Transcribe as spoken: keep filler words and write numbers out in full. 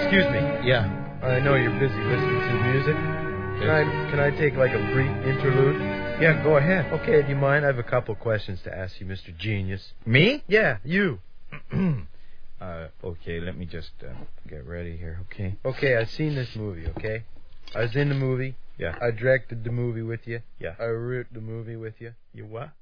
Excuse me. Yeah. I know you're busy listening to music. Can I can I take like a brief interlude? Yeah, go ahead. Okay, do you mind? I have a couple questions to ask you, Mister Genius. Me? Yeah, you. uh, okay, let me just uh, get ready here, okay? Okay, I've seen this movie, okay? I was in the movie. Yeah. I directed the movie with you. Yeah. I wrote the movie with you. You what?